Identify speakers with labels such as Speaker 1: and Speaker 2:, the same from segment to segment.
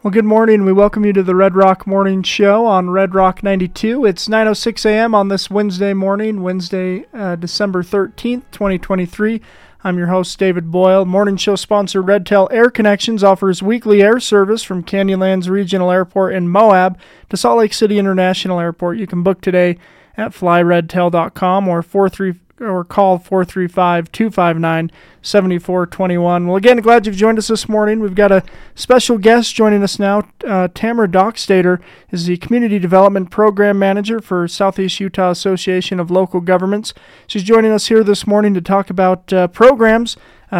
Speaker 1: Well, good morning. We welcome you to the Red Rock Morning Show on Red Rock 92. It's 9:06 a.m. on this Wednesday morning, Wednesday, December 13th, 2023. I'm your host, David Boyle. Morning show sponsor Redtail Air Connections offers weekly air service from Canyonlands Regional Airport in Moab to Salt Lake City International Airport. You can book today at flyredtail.com or call 435-259-7421. Well, again, glad you've joined us this morning. We've got a special guest joining us now. Tamara Dockstader is the Community Development Program Manager for Southeast Utah Association of Local Governments. She's joining us here this morning to talk about programs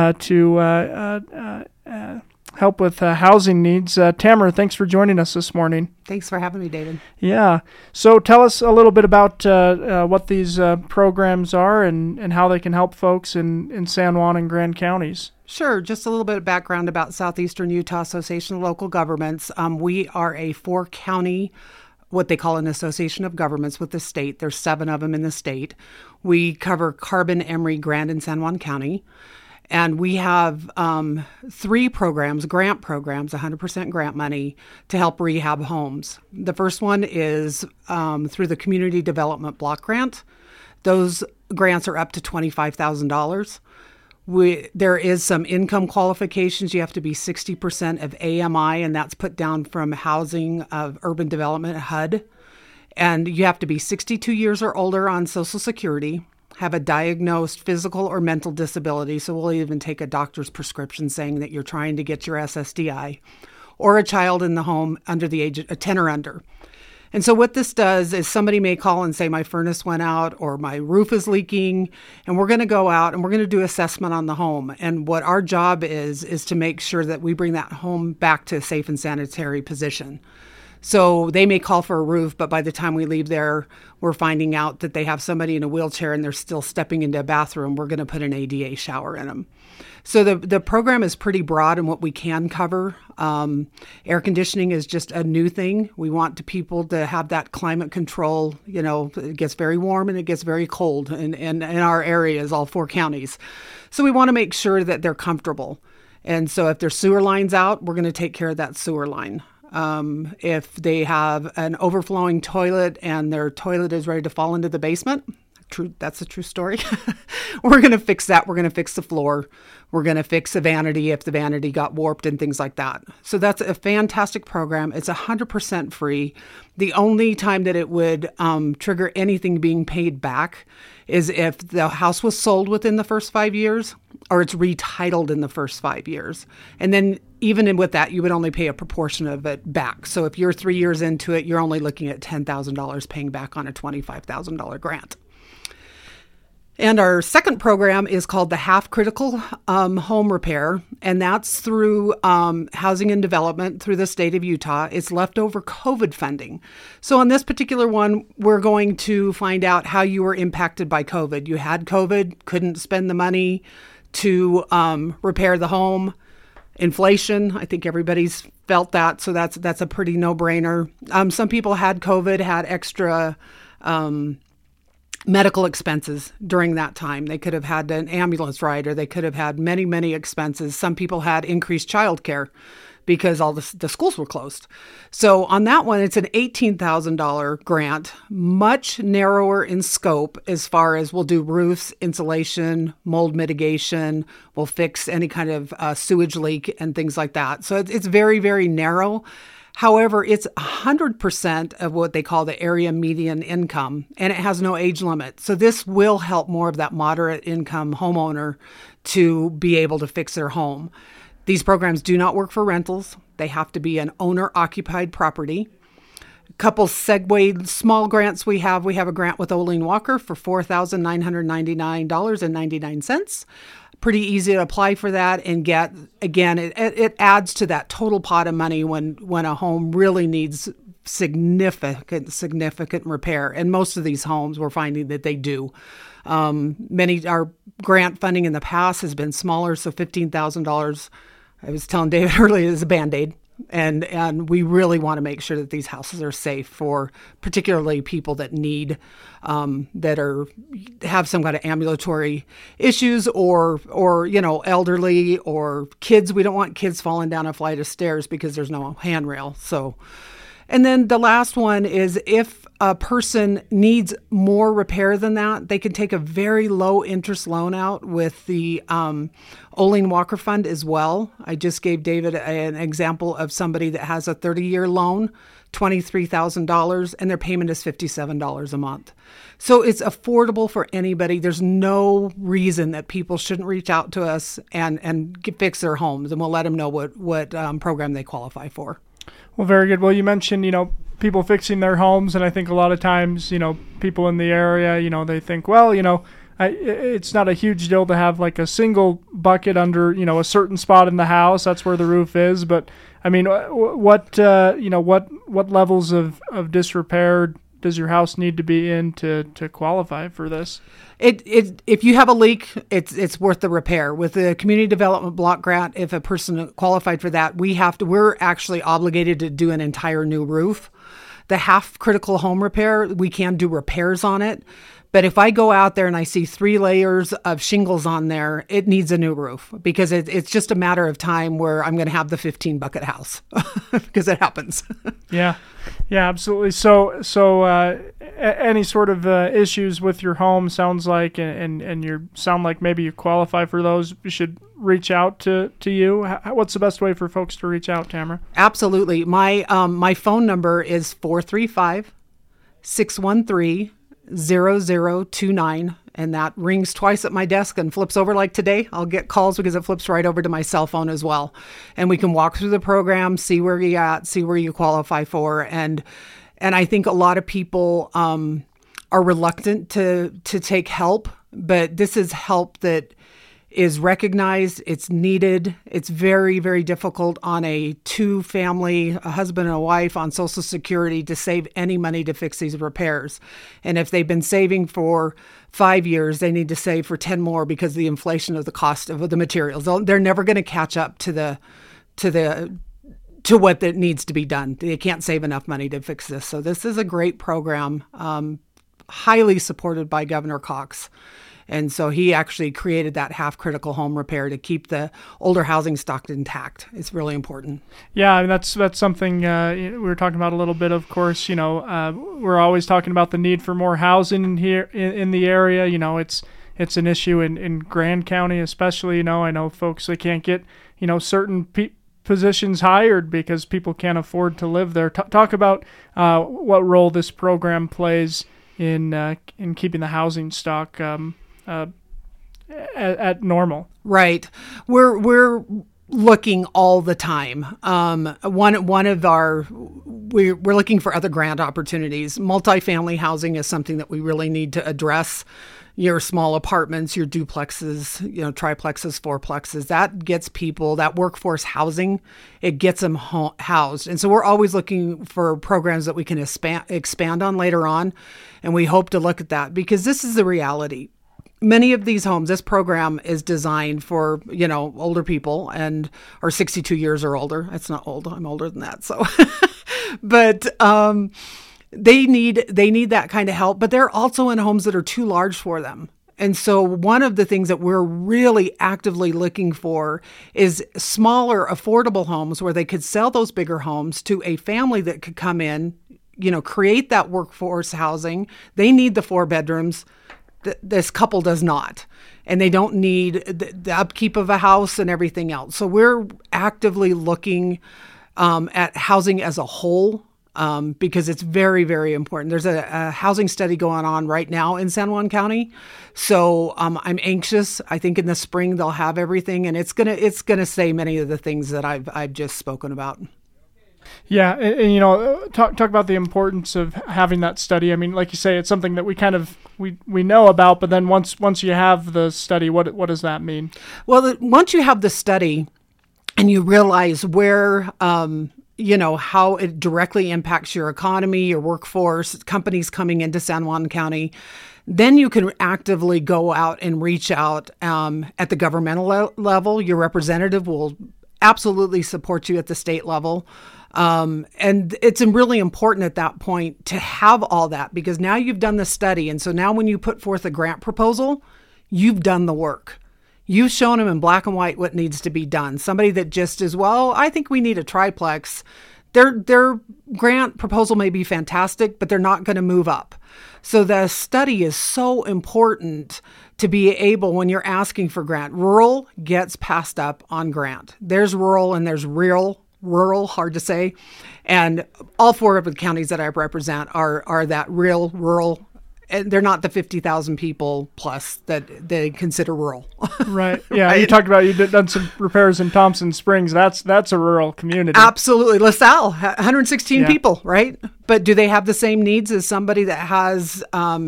Speaker 1: to help with housing needs. Tamara, thanks for joining us this morning.
Speaker 2: Thanks for having me, David.
Speaker 1: Yeah. So tell us a little bit about what these programs are and how they can help folks in San Juan and Grand counties.
Speaker 2: Sure. Just a little bit of background about Southeastern Utah Association of Local Governments. We are a 4-county, what they call an association of governments with the state. There's 7 of them in the state. We cover Carbon, Emery, Grand, and San Juan County. And we have 3 programs, grant programs, 100% grant money to help rehab homes. The first one is through the Community Development Block Grant. Those grants are up to $25,000. There is some income qualifications. You have to be 60% of AMI, and that's put down from Housing of Urban Development, HUD. And you have to be 62 years or older on Social Security, have a diagnosed physical or mental disability, so we'll even take a doctor's prescription saying that you're trying to get your SSDI, or a child in the home under the age of 10 or under. And so what this does is somebody may call and say, my furnace went out or my roof is leaking, and we're going to go out and we're going to do assessment on the home. And what our job is to make sure that we bring that home back to a safe and sanitary position. So they may call for a roof, but by the time we leave there, we're finding out that they have somebody in a wheelchair and they're still stepping into a bathroom. We're going to put an ADA shower in them. So the program is pretty broad in what we can cover. Air conditioning is just a new thing. We want the people to have that climate control. You know, it gets very warm and it gets very cold in our areas, all 4 counties. So we want to make sure that they're comfortable. And so if their sewer line's out, we're going to take care of that sewer line. If they have an overflowing toilet and their toilet is ready to fall into the basement, that's a true story. We're going to fix that. We're going to fix the floor. We're going to fix the vanity if the vanity got warped and things like that. So that's a fantastic program. It's 100% free. The only time that it would trigger anything being paid back is if the house was sold within the first 5 years or it's retitled in the first 5 years. And then even with that, you would only pay a proportion of it back. So if you're 3 years into it, you're only looking at $10,000 paying back on a $25,000 grant. And our second program is called the Half Critical Home Repair, and that's through Housing and Development through the state of Utah. It's leftover COVID funding. So on this particular one, we're going to find out how you were impacted by COVID. You had COVID, couldn't spend the money to repair the home. Inflation, I think everybody's felt that, so that's a pretty no-brainer. Some people had COVID, had extra medical expenses during that time. They could have had an ambulance ride, or they could have had many, many expenses. Some people had increased childcare because all the schools were closed. So on that one, it's an $18,000 grant, much narrower in scope as far as we'll do roofs, insulation, mold mitigation, we'll fix any kind of sewage leak and things like that. So it's very, very narrow. However, it's 100% of what they call the area median income, and it has no age limit. So this will help more of that moderate income homeowner to be able to fix their home. These programs do not work for rentals. They have to be an owner-occupied property. A couple segue small grants we have. We have a grant with Olene Walker for $4,999.99. Pretty easy to apply for that and get. Again, it adds to that total pot of money when a home really needs significant repair. And most of these homes, we're finding that they do. Our grant funding in the past has been smaller, so $15,000. I was telling David earlier, is a Band-Aid. And we really want to make sure that these houses are safe for particularly people that need, have some kind of ambulatory issues or elderly or kids. We don't want kids falling down a flight of stairs because there's no handrail. So, and then the last one is if a person needs more repair than that, they can take a very low interest loan out with the Olin Walker Fund as well. I just gave David an example of somebody that has a 30-year loan, $23,000, and their payment is $57 a month. So it's affordable for anybody. There's no reason that people shouldn't reach out to us and fix their homes, and we'll let them know what program they qualify for.
Speaker 1: Well, very good. Well, you mentioned, people fixing their homes, and I think a lot of times, people in the area, they think, well, it's not a huge deal to have like a single bucket under, a certain spot in the house. That's where the roof is. But I mean, what levels of disrepair does your house need to be in to qualify for this?
Speaker 2: If you have a leak, it's worth the repair. With the community development block grant, if a person qualified for that, we're actually obligated to do an entire new roof. The half critical home repair, we can do repairs on it. But if I go out there and I see 3 layers of shingles on there, it needs a new roof because it's just a matter of time where I'm going to have the 15 bucket house because it happens.
Speaker 1: Yeah, absolutely. So any sort of issues with your home sounds like, and you sound like maybe you qualify for those, you should reach out to you. What's the best way for folks to reach out, Tamara?
Speaker 2: Absolutely. My phone number is 435-613-0029, and that rings twice at my desk and flips over. Like today, I'll get calls because it flips right over to my cell phone as well. And we can walk through the program, see where you're at, see where you qualify for. And I think a lot of people are reluctant to take help, but this is help that is recognized, it's needed. It's very, very difficult on a 2-family, a husband and a wife on Social Security to save any money to fix these repairs. And if they've been saving for 5 years, they need to save for 10 more because of the inflation of the cost of the materials. They're never going to catch up to what that needs to be done. They can't save enough money to fix this. So this is a great program, highly supported by Governor Cox. And so he actually created that half critical home repair to keep the older housing stock intact. It's really important. Yeah,
Speaker 1: I mean, that's something we were talking about a little bit. Of course, we're always talking about the need for more housing here in the area. It's an issue in Grand County, especially. I know folks, they can't get certain positions hired because people can't afford to live there. Talk about what role this program plays in keeping the housing stock at normal.
Speaker 2: Right. We're looking all the time. We're looking for other grant opportunities. Multifamily housing is something that we really need to address. Your small apartments, your duplexes, triplexes, fourplexes, that gets people, that workforce housing, it gets them housed. And so we're always looking for programs that we can expand on later on. And we hope to look at that because this is the reality. Many of these homes, this program is designed for, older people and are 62 years or older. It's not old. I'm older than that. So, but they need that kind of help, but they're also in homes that are too large for them. And so one of the things that we're really actively looking for is smaller, affordable homes where they could sell those bigger homes to a family that could come in, create that workforce housing. They need the 4 bedrooms. This couple does not, and they don't need the upkeep of a house and everything else. So we're actively looking at housing as a whole because it's very, very important. There's a housing study going on right now in San Juan County. So I'm anxious. I think in the spring they'll have everything, and it's gonna say many of the things that I've just spoken about.
Speaker 1: Yeah, and talk about the importance of having that study. I mean, like you say, it's something that we kind of we know about, but then once you have the study, what does that mean? Well,
Speaker 2: once you have the study and you realize where how it directly impacts your economy, your workforce, companies coming into San Juan County, then you can actively go out and reach out at the governmental level. Your representative will absolutely support you at the state level. And it's really important at that point to have all that, because now you've done the study. And so now when you put forth a grant proposal, you've done the work. You've shown them in black and white what needs to be done. Somebody that just is, well, I think we need a triplex. Their grant proposal may be fantastic, but they're not going to move up. So the study is so important to be able, when you're asking for grant. Rural gets passed up on grant. There's rural and there's rural, hard to say. And all 4 of the counties that I represent are that real rural. And they're not the 50,000 people plus that they consider rural.
Speaker 1: Right. Yeah. Right? You talked about you've done some repairs in Thompson Springs. That's a rural community.
Speaker 2: Absolutely. LaSalle, 116 people, right? But do they have the same needs as somebody that has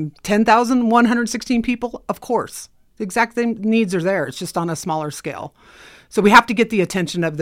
Speaker 2: 10,116 people? Of course. The exact same needs are there. It's just on a smaller scale. So we have to get the attention of the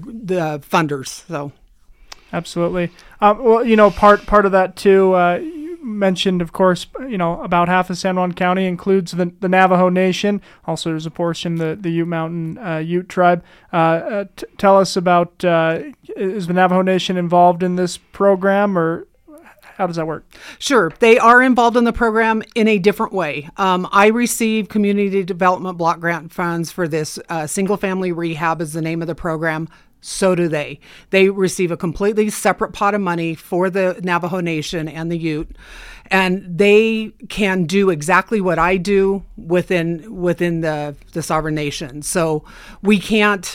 Speaker 2: funders. So,
Speaker 1: absolutely. Well, part of that too. You mentioned, of course, about half of San Juan County includes the Navajo Nation. Also, there's a portion the Ute Mountain Ute tribe. Tell us about is the Navajo Nation involved in this program, or how does that work?
Speaker 2: Sure. They are involved in the program in a different way. I receive Community Development Block Grant funds for this single-family rehab is the name of the program. So do they. They receive a completely separate pot of money for the Navajo Nation and the Ute, and they can do exactly what I do within the sovereign nation. So we can't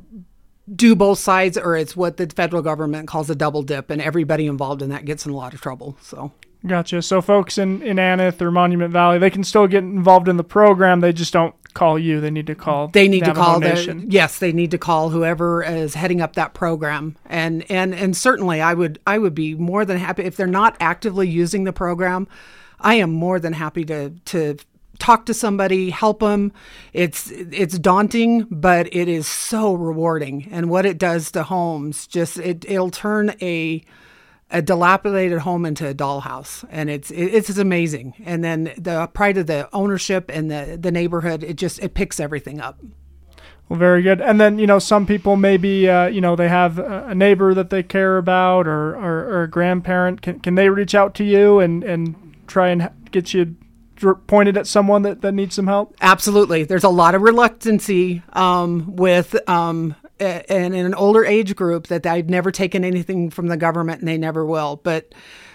Speaker 2: do both sides, or it's what the federal government calls a double dip, and everybody involved in that gets in a lot of trouble. So.
Speaker 1: Gotcha. So folks in Aneth or Monument Valley, they can still get involved in the program. They just don't call you. They need to call.
Speaker 2: They need to call
Speaker 1: Nation.
Speaker 2: Yes, they need to call whoever is heading up that program. And certainly, I would be more than happy if they're not actively using the program. I am more than happy to talk to somebody, help them. It's daunting, but it is so rewarding. And what it does to homes, it'll turn a dilapidated home into a dollhouse, and it's amazing. And then the pride of the ownership and the neighborhood, it picks everything up.
Speaker 1: Well, very good. And then, some people maybe, they have a neighbor that they care about or a grandparent. Can they reach out to you and try and get you pointed at someone that needs some help?
Speaker 2: Absolutely. There's a lot of reluctancy with in an older age group that I've never taken anything from the government, and they never will. But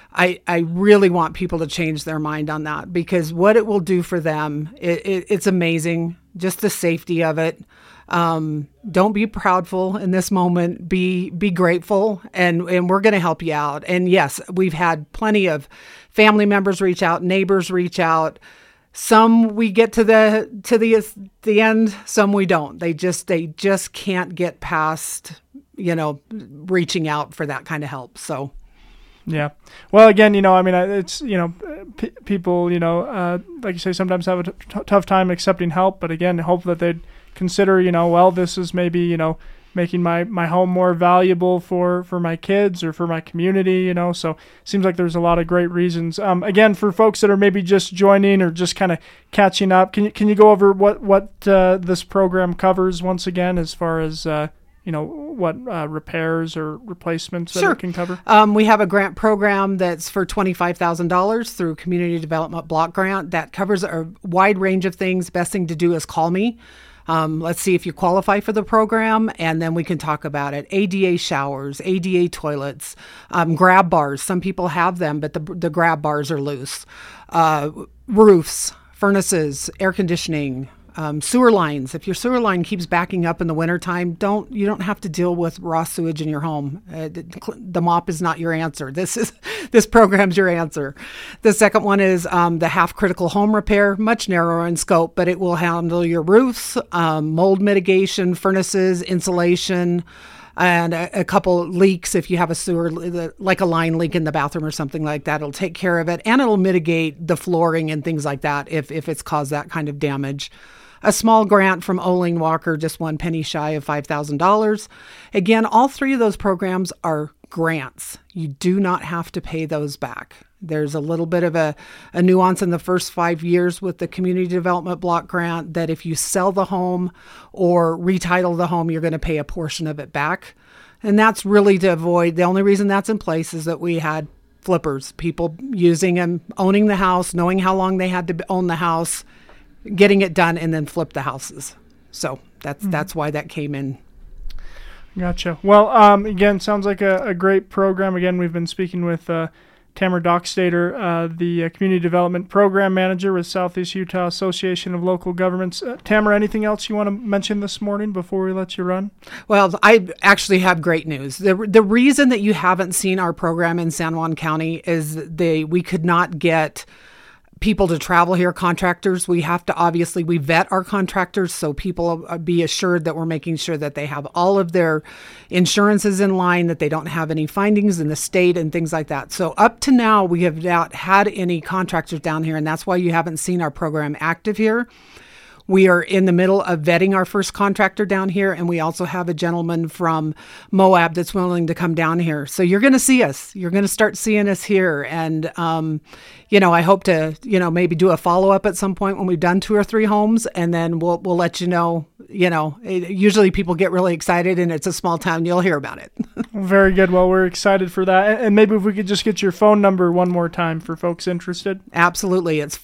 Speaker 2: I really want people to change their mind on that, because what it will do for them, it's amazing. Just the safety of it. Don't be proudful in this moment. Be grateful, and we're going to help you out. And yes, we've had plenty of family members reach out, neighbors reach out. Some we get to the end, some we don't. They just can't get past, reaching out for that kind of help. So.
Speaker 1: Yeah. Well, again, it's, people, like you say, sometimes have a tough time accepting help. But again, hope that they'd consider, this is maybe, making my home more valuable for my kids or for my community, So it seems like there's a lot of great reasons. Again, for folks that are maybe just joining or just kind of catching up, can you go over what this program covers once again, as far as what repairs or replacements that it can cover?
Speaker 2: We have a grant program that's for $25,000 through Community Development Block Grant that covers a wide range of things. Best thing to do is call me. Let's see if you qualify for the program, and then we can talk about it. ADA showers, ADA toilets, grab bars. Some people have them, but the grab bars are loose. Roofs, furnaces, air conditioning, sewer lines. If your sewer line keeps backing up in the wintertime, you don't have to deal with raw sewage in your home. The mop is not your answer. This program's your answer. The second one is the half critical home repair, much narrower in scope, but it will handle your roofs, mold mitigation, furnaces, insulation, and a couple leaks. If you have a sewer, like a line leak in the bathroom or something like that, it'll take care of it, and it'll mitigate the flooring and things like that if it's caused that kind of damage. A small grant from Oling Walker, just one penny shy of $5,000. Again, all 3 of those programs are grants. You do not have to pay those back. There's a little bit of a nuance in the first 5 years with the Community Development Block Grant that if you sell the home or retitle the home, you're going to pay a portion of it back. And that's really to avoid, the only reason that's in place is that we had flippers, people using and owning the house, knowing how long they had to own the house, getting it done, and then flip the houses. So that's why that came in.
Speaker 1: Gotcha. Well, again, sounds like a great program. Again, we've been speaking with Tamara Dockstader, the Community Development Program Manager with Southeast Utah Association of Local Governments. Tamara, anything else you want to mention this morning before we let you run?
Speaker 2: Well, I actually have great news. The reason that you haven't seen our program in San Juan County is we could not get people to travel here, contractors. We have to we vet our contractors so people be assured that we're making sure that they have all of their insurances in line, that they don't have any findings in the state and things like that. So up to now, we have not had any contractors down here, and that's why you haven't seen our program active here. We are in the middle of vetting our first contractor down here, and we also have a gentleman from Moab that's willing to come down here. So you're going to see us. You're going to start seeing us here. And, I hope to, maybe do a follow-up at some point when we've done 2 or 3 homes, and then we'll let you know. Usually people get really excited, and it's a small town. You'll hear about it.
Speaker 1: Very good. Well, we're excited for that. And maybe if we could just get your phone number one more time for folks interested.
Speaker 2: Absolutely. It's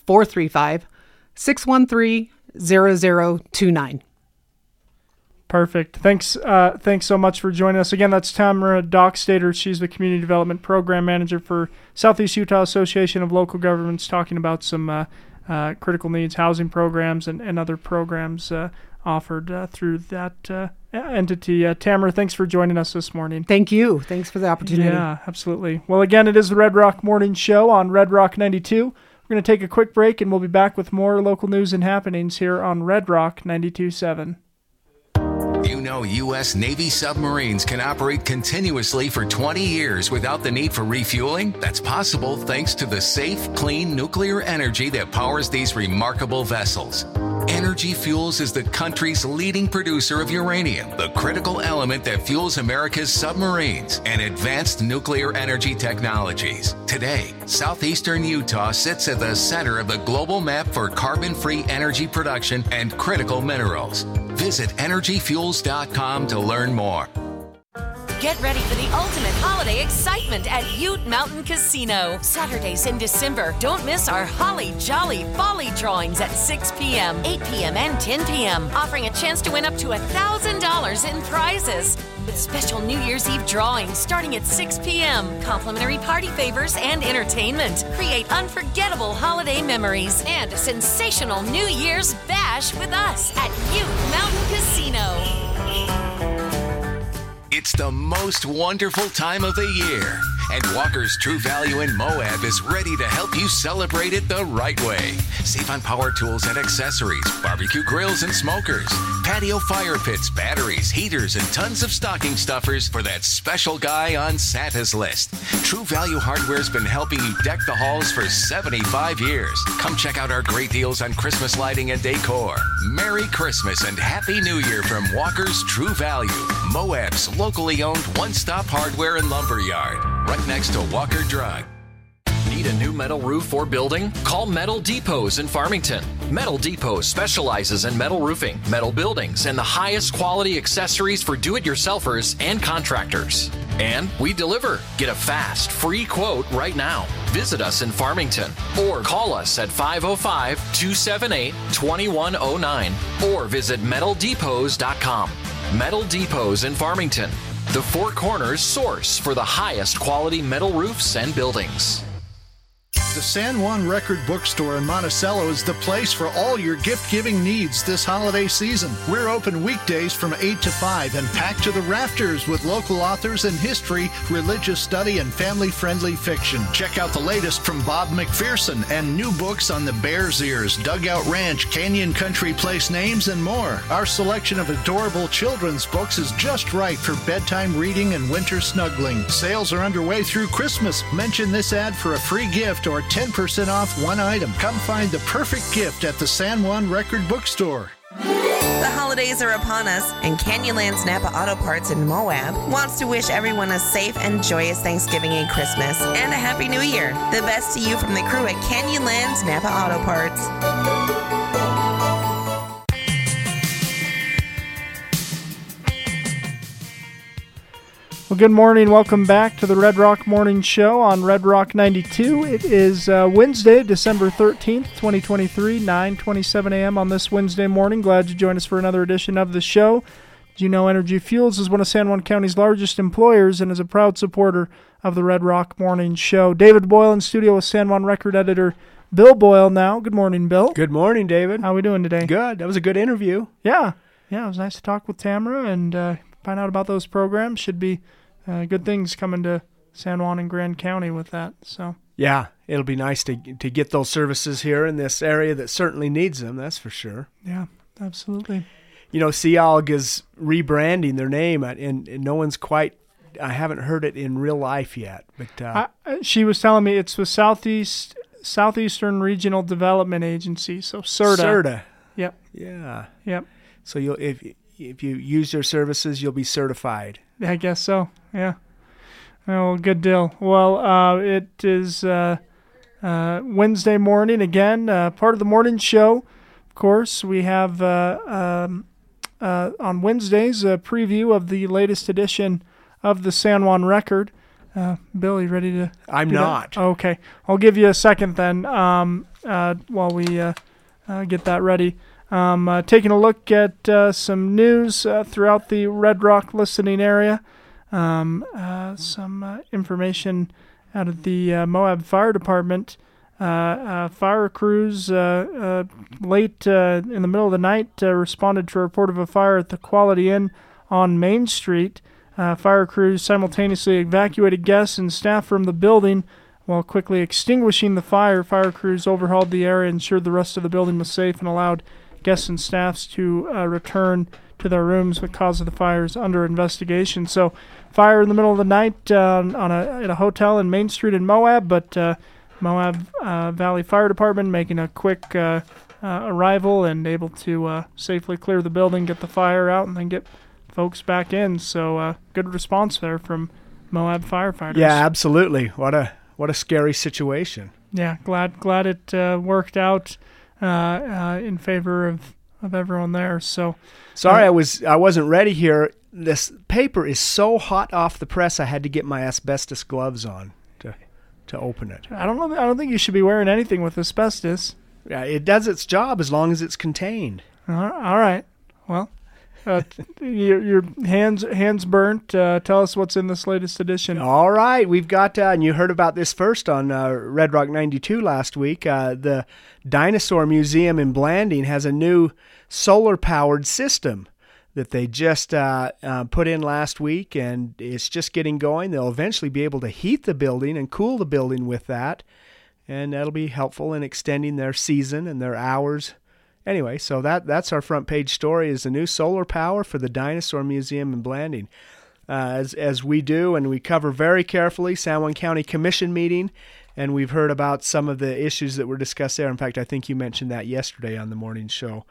Speaker 2: 435-613-0029.
Speaker 1: Perfect. Thanks so much for joining us. Again, that's Tamara Dockstader. She's the Community Development Program Manager for Southeast Utah Association of Local Governments, talking about some critical needs housing programs and other programs offered through that entity. Tamara, thanks for joining us this morning.
Speaker 2: Thank you. Thanks for the opportunity.
Speaker 1: Yeah, absolutely. Well, again, it is the Red Rock Morning Show on Red Rock 92. We're going to take a quick break, and we'll be back with more local news and happenings here on Red Rock 92.7.
Speaker 3: You know U.S. Navy submarines can operate continuously for 20 years without the need for refueling? That's possible thanks to the safe, clean nuclear energy that powers these remarkable vessels. Energy Fuels is the country's leading producer of uranium, the critical element that fuels America's submarines and advanced nuclear energy technologies. Today, southeastern Utah sits at the center of the global map for carbon-free energy production and critical minerals. Visit energyfuels.com to learn more.
Speaker 4: Get ready for the ultimate holiday excitement at Ute Mountain Casino. Saturdays in December. Don't miss our Holly Jolly Folly drawings at 6 p.m., 8 p.m., and 10 p.m., offering a chance to win up to $1,000 in prizes. With special New Year's Eve drawings starting at 6 p.m., complimentary party favors and entertainment. Create unforgettable holiday memories and a sensational New Year's bash with us at Ute Mountain Casino.
Speaker 3: It's the most wonderful time of the year, and Walker's True Value in Moab is ready to help you celebrate it the right way. Save on power tools and accessories, barbecue grills and smokers, patio fire pits, batteries, heaters, and tons of stocking stuffers for that special guy on Santa's list. True Value Hardware's been helping you deck the halls for 75 years. Come check out our great deals on Christmas lighting and decor. Merry Christmas and Happy New Year from Walker's True Value, Moab's locally owned one-stop hardware and lumber yard, right next to Walker Drug.
Speaker 5: Need a new metal roof or building? Call Metal Depots in Farmington. Metal Depot specializes in metal roofing, metal buildings, and the highest quality accessories for do-it-yourselfers and contractors. And we deliver. Get a fast, free quote right now. Visit us in Farmington or call us at 505-278-2109 or visit metaldepots.com. Metal Depots in Farmington, the Four Corners source for the highest quality metal roofs and buildings.
Speaker 6: The San Juan Record Bookstore in Monticello is the place for all your gift-giving needs this holiday season. We're open weekdays from 8 to 5 and packed to the rafters with local authors in history, religious study, and family-friendly fiction. Check out the latest from Bob McPherson and new books on the Bears Ears, Dugout Ranch, Canyon Country Place names, and more. Our selection of adorable children's books is just right for bedtime reading and winter snuggling. Sales are underway through Christmas. Mention this ad for a free gift or 10% off one item. Come find the perfect gift at the San Juan Record Bookstore.
Speaker 7: The holidays are upon us, and Canyonlands Napa Auto Parts in Moab wants to wish everyone a safe and joyous Thanksgiving and Christmas, and a Happy New Year. The best to you from the crew at Canyonlands Napa Auto Parts.
Speaker 1: Well, good morning. Welcome back to the Red Rock Morning Show on Red Rock 92. It is Wednesday, December 13th, 2023, 9:27 a.m. on this Wednesday morning. Glad you joined us for another edition of the show. As you know, Energy Fuels is one of San Juan County's largest employers and is a proud supporter of the Red Rock Morning Show. David Boyle in studio with San Juan Record editor Bill Boyle now. Good morning, Bill.
Speaker 8: Good morning, David.
Speaker 1: How are we doing today?
Speaker 8: Good. That was a good interview.
Speaker 1: Yeah, it was nice to talk with Tamara and find out about those programs. Should be good things coming to San Juan and Grand County with that. So
Speaker 8: yeah, it'll be nice to get those services here in this area that certainly needs them, that's for sure.
Speaker 1: Yeah, absolutely.
Speaker 8: You know, Sealg is rebranding their name, and no one's quite, I haven't heard it in real life yet. But
Speaker 1: she was telling me it's the Southeastern Regional Development Agency, so CERTA.
Speaker 8: CERTA.
Speaker 1: Yep.
Speaker 8: Yeah.
Speaker 1: Yep.
Speaker 8: So if you use their services, you'll be certified.
Speaker 1: I guess so, yeah. Oh, good deal. Well, it is Wednesday morning again, part of the morning show. Of course, we have on Wednesdays a preview of the latest edition of the San Juan Record. Bill, you ready to
Speaker 8: I'm not.
Speaker 1: Okay. I'll give you a second then while we get that ready. Taking a look at some news throughout the Red Rock listening area. Some information out of the Moab Fire Department. Fire crews late in the middle of the night responded to a report of a fire at the Quality Inn on Main Street. Fire crews simultaneously evacuated guests and staff from the building while quickly extinguishing the fire. Fire crews overhauled the area, ensured the rest of the building was safe, and allowed guests and staffs to return to their rooms. The cause of the fire is under investigation. So, fire in the middle of the night at a hotel in Main Street in Moab, but Moab Valley Fire Department making a quick arrival and able to safely clear the building, get the fire out, and then get folks back in. So, good response there from Moab firefighters.
Speaker 8: Yeah, absolutely. What a scary situation.
Speaker 1: Yeah, glad it worked out in favor of everyone there. So
Speaker 8: sorry, I wasn't ready here. This paper is so hot off the press. I had to get my asbestos gloves on to open it.
Speaker 1: I don't think you should be wearing anything with asbestos.
Speaker 8: Yeah, it does its job as long as it's contained.
Speaker 1: All right. Well, your hands burnt. Tell us what's in this latest edition.
Speaker 8: All right, we've got, and you heard about this first on Red Rock 92 last week. The Dinosaur Museum in Blanding has a new solar-powered system that they just put in last week, and it's just getting going. They'll eventually be able to heat the building and cool the building with that, and that'll be helpful in extending their season and their hours. Anyway, so that's our front page story, is the new solar power for the Dinosaur Museum in Blanding. As we do, and we cover very carefully, San Juan County Commission meeting, and we've heard about some of the issues that were discussed there. In fact, I think you mentioned that yesterday on the morning show.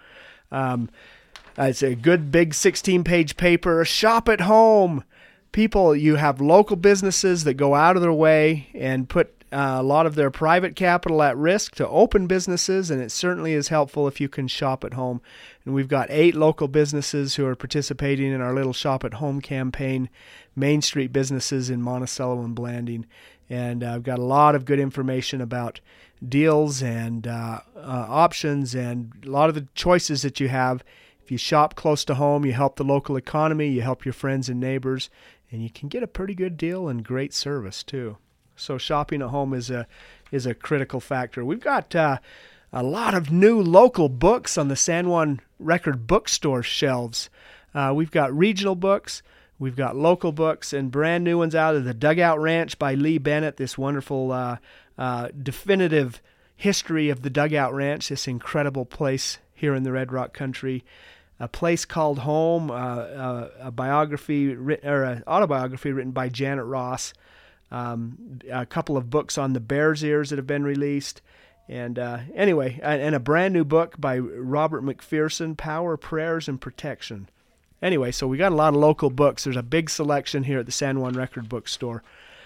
Speaker 8: It's a good big 16-page paper. Shop at home. People, you have local businesses that go out of their way and put a lot of their private capital at risk to open businesses, and it certainly is helpful if you can shop at home. And we've got 8 local businesses who are participating in our little Shop at Home campaign, Main Street businesses in Monticello and Blanding. And I've got a lot of good information about deals and options and a lot of the choices that you have. If you shop close to home, you help the local economy, you help your friends and neighbors, and you can get a pretty good deal and great service too. So shopping at home is a critical factor. We've got a lot of new local books on the San Juan Record bookstore shelves. We've got regional books, we've got local books, and brand new ones out of the Dugout Ranch by Lee Bennett, this wonderful definitive history of the Dugout Ranch, this incredible place here in the Red Rock country. A Place Called Home, a biography or an autobiography written by Janet Ross. A couple of books on the Bears Ears that have been released, And anyway, and a brand new book by Robert McPherson, Power, Prayers, and Protection. Anyway, so we got a lot of local books. There's a big selection here at the San Juan Record Bookstore.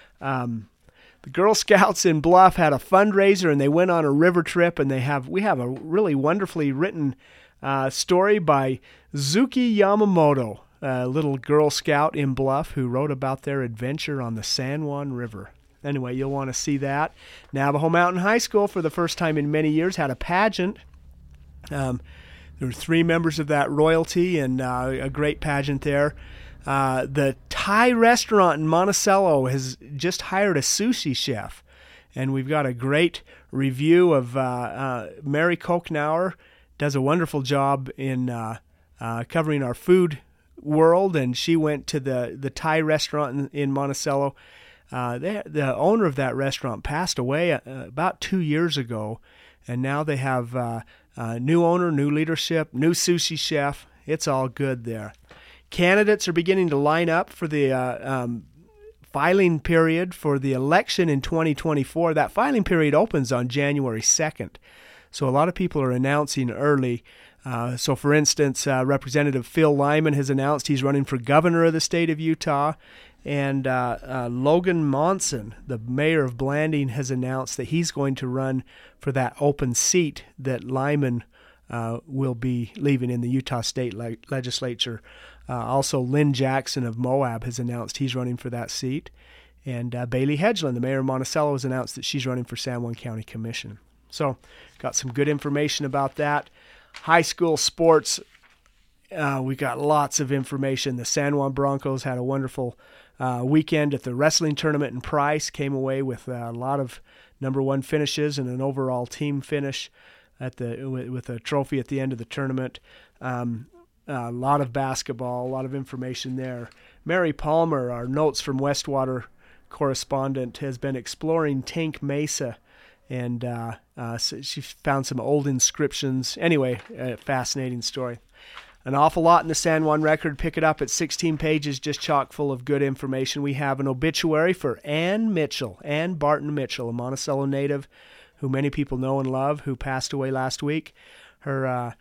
Speaker 8: The Girl Scouts in Bluff had a fundraiser, and they went on a river trip, and we have a really wonderfully written story by Zuki Yamamoto, a little Girl Scout in Bluff who wrote about their adventure on the San Juan River. Anyway, you'll want to see that. Navajo Mountain High School, for the first time in many years, had a pageant. There were 3 members of that royalty, and a great pageant there. The Thai restaurant in Monticello has just hired a sushi chef, and we've got a great review of Mary Kochnour. Does a wonderful job in covering our food world, and she went to the Thai restaurant in Monticello. The owner of that restaurant passed away about 2 years ago, and now they have new owner, new leadership, new sushi chef. It's all good there. Candidates are beginning to line up for the filing period for the election in 2024. That filing period opens on January 2nd, so a lot of people are announcing early. So, for instance, Representative Phil Lyman has announced he's running for governor of the state of Utah. And Logan Monson, the mayor of Blanding, has announced that he's going to run for that open seat that Lyman will be leaving in the Utah State Legislature. Also, Lynn Jackson of Moab has announced he's running for that seat. And Bailey Hedgeland, the mayor of Monticello, has announced that she's running for San Juan County Commission. So, got some good information about that. High school sports, we got lots of information. The San Juan Broncos had a wonderful weekend at the wrestling tournament in Price, came away with a lot of number 1 finishes and an overall team finish with a trophy at the end of the tournament. A lot of basketball, a lot of information there. Mary Palmer, our Notes from Westwater correspondent, has been exploring Tank Mesa, and so she found some old inscriptions. Anyway, a fascinating story. An awful lot in the San Juan Record. Pick it up at 16 pages, just chock full of good information. We have an obituary for Ann Barton Mitchell, a Monticello native who many people know and love, who passed away last week. Her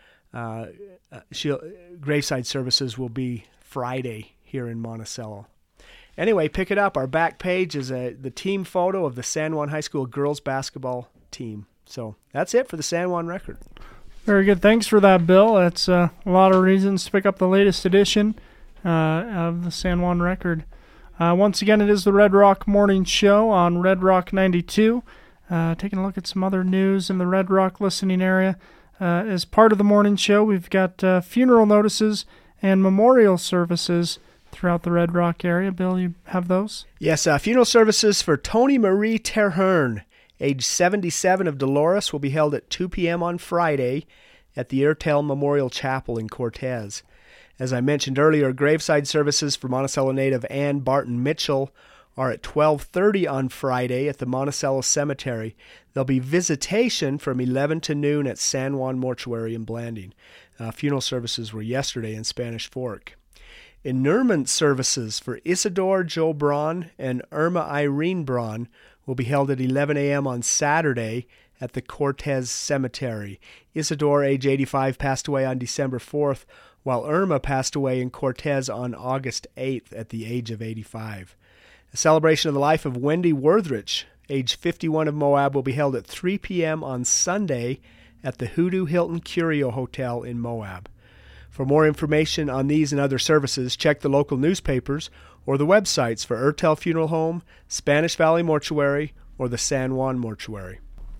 Speaker 8: graveside services will be Friday here in Monticello. Anyway, pick it up. Our back page is the team photo of the San Juan High School girls basketball team. So that's it for the San Juan Record.
Speaker 1: Very good. Thanks for that, Bill. That's a lot of reasons to pick up the latest edition of the San Juan Record. Once again, it is the Red Rock Morning Show on Red Rock 92. Taking a look at some other news in the Red Rock listening area. As part of the morning show, we've got funeral notices and memorial services throughout the Red Rock area. Bill, you have those?
Speaker 8: Yes, funeral services for Tony Marie Terhern, age 77, of Dolores, will be held at 2 p.m. on Friday at the Airtel Memorial Chapel in Cortez. As I mentioned earlier, graveside services for Monticello native Ann Barton Mitchell are at 12:30 on Friday at the Monticello Cemetery. There'll be visitation from 11 to noon at San Juan Mortuary in Blanding. Funeral services were yesterday in Spanish Fork. Interment services for Isidore Joe Braun and Irma Irene Braun will be held at 11 a.m. on Saturday at the Cortez Cemetery. Isidore, age 85, passed away on December 4th, while Irma passed away in Cortez on August 8th at the age of 85. A celebration of the life of Wendy Worthrich, age 51, of Moab, will be held at 3 p.m. on Sunday at the Hoodoo Hilton Curio Hotel in Moab. For more information on these and other services, check the local newspapers or the websites for Airtel Funeral Home, Spanish Valley Mortuary, or the San Juan Mortuary.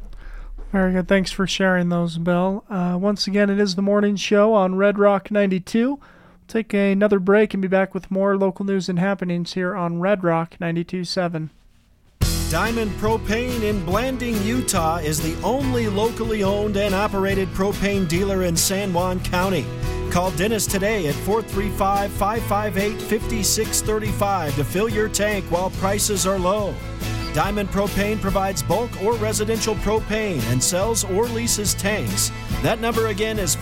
Speaker 1: Very good. Thanks for sharing those, Bill. Once again, it is the morning show on Red Rock 92. We'll take another break and be back with more local news and happenings here on Red Rock 92.7.
Speaker 9: Diamond Propane in Blanding, Utah is the only locally owned and operated propane dealer in San Juan County. Call Dennis today at 435-558-5635 to fill your tank while prices are low. Diamond Propane provides bulk or residential propane and sells or leases tanks. That number again is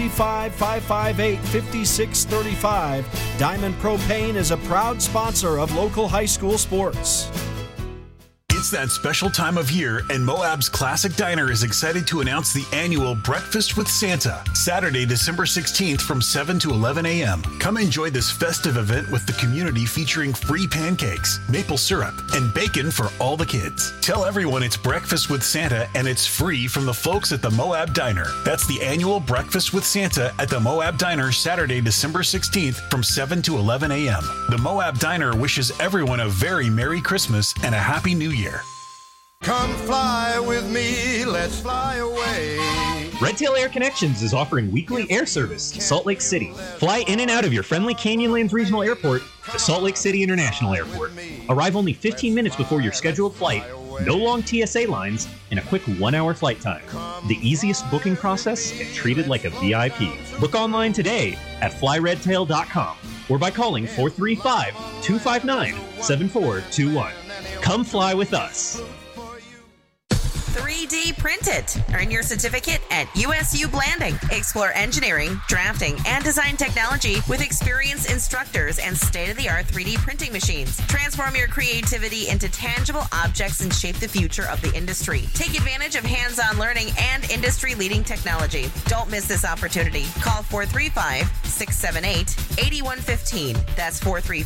Speaker 9: 435-558-5635. Diamond Propane is a proud sponsor of local high school sports.
Speaker 10: It's that special time of year, and Moab's Classic Diner is excited to announce the annual Breakfast with Santa, Saturday, December 16th from 7 to 11 a.m. Come enjoy this festive event with the community featuring free pancakes, maple syrup, and bacon for all the kids. Tell everyone it's Breakfast with Santa, and it's free from the folks at the Moab Diner. That's the annual Breakfast with Santa at the Moab Diner, Saturday, December 16th from 7 to 11 a.m. The Moab Diner wishes everyone a very Merry Christmas and a Happy New Year.
Speaker 11: Come fly with me, let's fly away.
Speaker 12: Red Tail Air Connections is offering weekly air service to Salt Lake City. Fly in and out of your friendly Canyonlands Regional Airport to Salt Lake City International Airport. Arrive only 15 minutes before your scheduled flight, no long TSA lines, and a quick 1-hour flight time. The easiest booking process and treated like a VIP. Book online today at flyredtail.com or by calling 435-259-7421. Come fly with us.
Speaker 7: 3D Print It. Earn your certificate at USU Blanding. Explore engineering, drafting, and design technology with experienced instructors and state-of-the-art 3D printing machines. Transform your creativity into tangible objects and shape the future of the industry. Take advantage of hands-on learning and industry-leading technology. Don't miss this opportunity. Call 435-678-8115. That's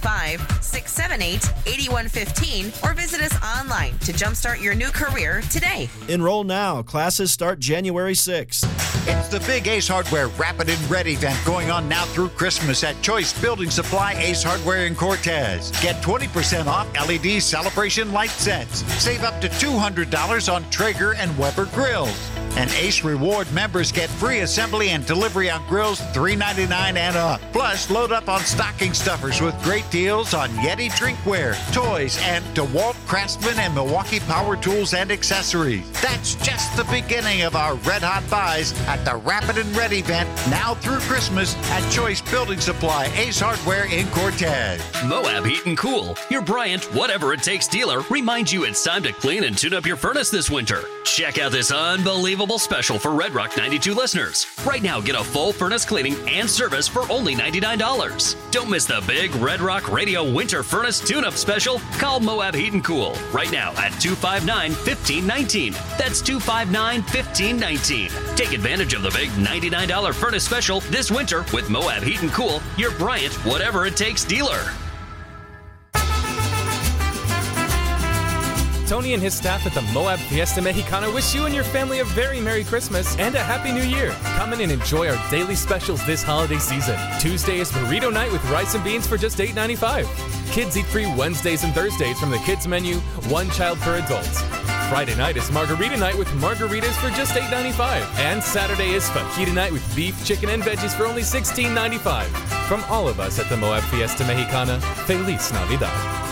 Speaker 7: 435-678-8115, or visit us online to jumpstart your new career today.
Speaker 9: Enroll now. Classes start January 6th.
Speaker 13: It's the big Ace Hardware Rapid and Ready event going on now through Christmas at Choice Building Supply Ace Hardware in Cortez. Get 20% off LED celebration light sets. Save up to $200 on Traeger and Weber grills. And Ace Reward members get free assembly and delivery on grills $3.99 and up. Plus, load up on stocking stuffers with great deals on Yeti drinkware, toys, and DeWalt, Craftsman, and Milwaukee Power Tools and accessories. That's just the beginning of our red-hot buys at the Rapid and Ready event now through Christmas at Choice Building Supply Ace Hardware in Cortez.
Speaker 14: Moab Heat and Cool, your Bryant Whatever It Takes dealer, reminds you it's time to clean and tune up your furnace this winter. Check out this unbelievable special for Red Rock 92 listeners. Right now, get a full furnace cleaning and service for only $99. Don't miss the big Red Rock Radio Winter Furnace Tune-Up Special. Call Moab Heat and Cool right now at 259-1519. That's 259-1519. Take advantage of the big $99 furnace special this winter with Moab Heat and Cool, your Bryant Whatever It Takes dealer.
Speaker 15: Tony and his staff at the Moab Fiesta Mexicana wish you and your family a very Merry Christmas and a Happy New Year. Come in and enjoy our daily specials this holiday season. Tuesday is burrito night with rice and beans for just $8.95. Kids eat free Wednesdays and Thursdays from the kids menu, one child per adults. Friday night is margarita night with margaritas for just $8.95. And Saturday is fajita night with beef, chicken, and veggies for only $16.95. From all of us at the Moab Fiesta Mexicana, Feliz Navidad.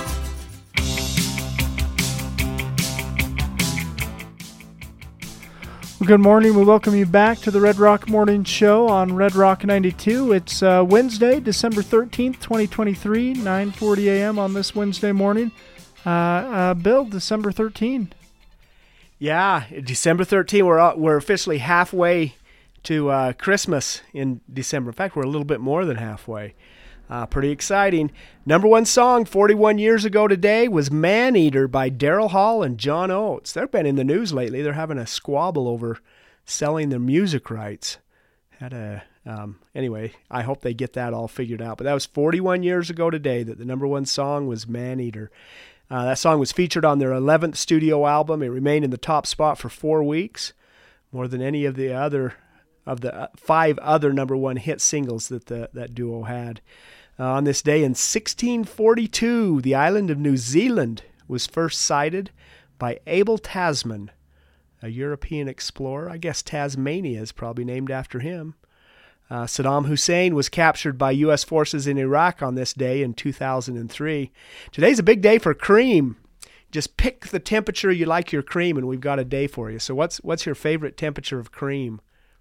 Speaker 1: Good morning. We welcome you back to the Red Rock Morning Show on Red Rock 92. It's Wednesday, December 13th, 2023, 9:40 a.m. on this Wednesday morning. Bill, December 13th.
Speaker 8: Yeah, December 13th. We're officially halfway to Christmas in December. In fact, we're a little bit more than halfway. Pretty exciting. Number one song 41 years ago today was Man-Eater by Daryl Hall and John Oates. They've been in the news lately. They're having a squabble over selling their music rights. Anyway, I hope they get that all figured out. But that was 41 years ago today that the number one song was Man-Eater. That song was featured on their 11th studio album. It remained in the top spot for 4 weeks, more than any of the 5 other number one hit singles that that duo had. On this day in 1642, the island of New Zealand was first sighted by Abel Tasman, a European explorer. I guess Tasmania is probably named after him. Saddam Hussein was captured by U.S. forces in Iraq on this day in 2003. Today's a big day for cream. Just pick the temperature you like your cream, and we've got a day for you. So what's your favorite temperature of cream?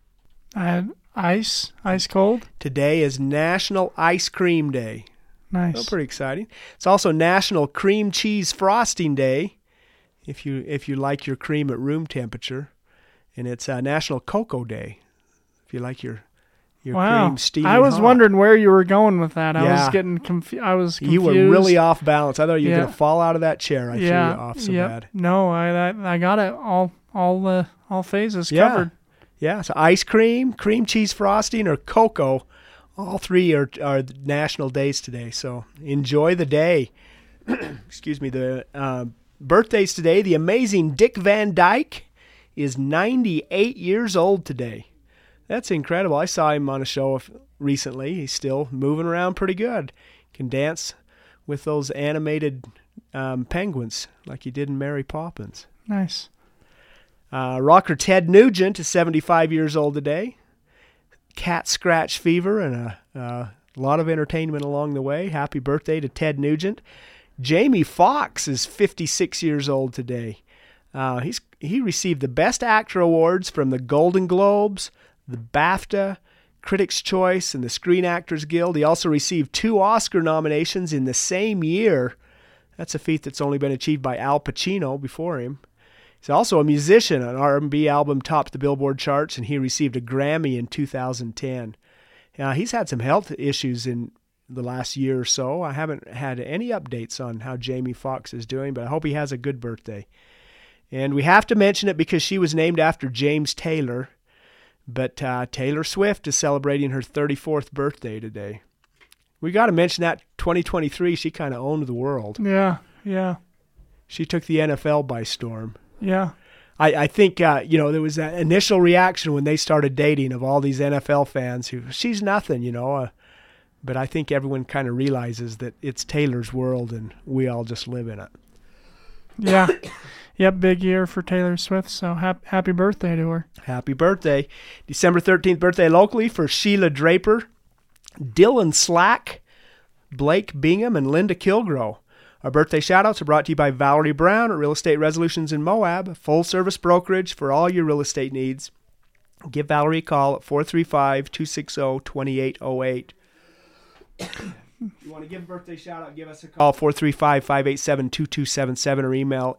Speaker 1: Ice cold.
Speaker 8: Today is National Ice Cream Day.
Speaker 1: Nice.
Speaker 8: Oh, pretty exciting. It's also National Cream Cheese Frosting Day, if you like your cream at room temperature, and it's National Cocoa Day, if you like your your
Speaker 1: wow.
Speaker 8: cream steaming
Speaker 1: I was
Speaker 8: hot.
Speaker 1: wondering where you were going with that. I
Speaker 8: Yeah.
Speaker 1: was getting confused. I was confused.
Speaker 8: You were really off balance. I thought you were
Speaker 1: Yeah.
Speaker 8: going to fall out of that chair. I threw you off so
Speaker 1: Yep.
Speaker 8: bad.
Speaker 1: No, I got it all phases covered.
Speaker 8: Yeah, so ice cream, cream cheese frosting, or cocoa, all three are national days today. So enjoy the day. Excuse me. The birthdays today. The amazing Dick Van Dyke is 98 years old today. That's incredible. I saw him on a show recently. He's still moving around pretty good. Can dance with those animated penguins like he did in Mary Poppins.
Speaker 1: Nice.
Speaker 8: Rocker Ted Nugent is 75 years old today. Cat scratch fever and a lot of entertainment along the way. Happy birthday to Ted Nugent. Jamie Foxx is 56 years old today. He received the Best Actor awards from the Golden Globes, the BAFTA, Critics' Choice, and the Screen Actors Guild. He also received 2 Oscar nominations in the same year. That's a feat that's only been achieved by Al Pacino before him. He's also a musician. An R&B album topped the Billboard charts, and he received a Grammy in 2010. He's had some health issues in the last year or so. I haven't had any updates on how Jamie Foxx is doing, but I hope he has a good birthday. And we have to mention it because she was named after James Taylor. But Taylor Swift is celebrating her 34th birthday today. We got to mention that 2023, she kind of owned the world.
Speaker 1: Yeah.
Speaker 8: She took the NFL by storm.
Speaker 1: Yeah.
Speaker 8: I think, there was that initial reaction when they started dating of all these NFL fans who, she's nothing, but I think everyone kind of realizes that it's Taylor's world and we all just live in it.
Speaker 1: Yeah. Yep, big year for Taylor Swift, so happy birthday to her.
Speaker 8: Happy birthday. December 13th birthday locally for Sheila Draper, Dylan Slack, Blake Bingham, and Linda Kilgrow. Our birthday shout-outs are brought to you by Valerie Brown at Real Estate Resolutions in Moab, full-service brokerage for all your real estate needs. Give Valerie a call at 435-260-2808. You want to give a birthday shout-out, give us a call, 435-587-2277, or email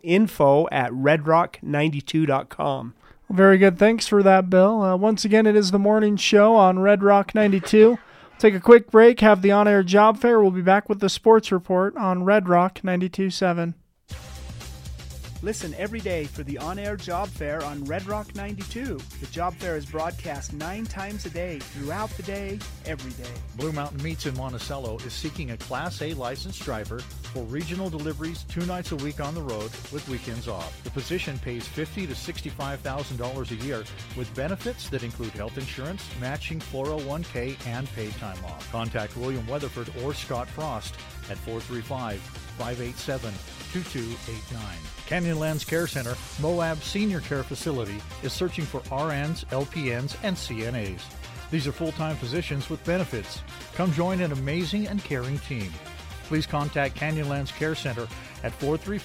Speaker 8: info@redrock92.com.
Speaker 1: Well, very good. Thanks for that, Bill. Once again, it is the morning show on Red Rock 92. Take a quick break, have the on-air job fair. We'll be back with the sports report on Red Rock 92.7.
Speaker 8: Listen every day for the on-air job fair on Red Rock 92. The job fair is broadcast 9 times a day, throughout the day, every day.
Speaker 16: Blue Mountain Meats in Monticello is seeking a Class A licensed driver for regional deliveries 2 nights a week on the road with weekends off. The position pays $50,000 to $65,000 a year with benefits that include health insurance, matching 401k, and paid time off. Contact William Weatherford or Scott Frost at 435-587-2289. Canyonlands Care Center, Moab Senior Care Facility, is searching for RNs, LPNs, and CNAs. These are full-time positions with benefits. Come join an amazing and caring team. Please contact Canyonlands Care Center at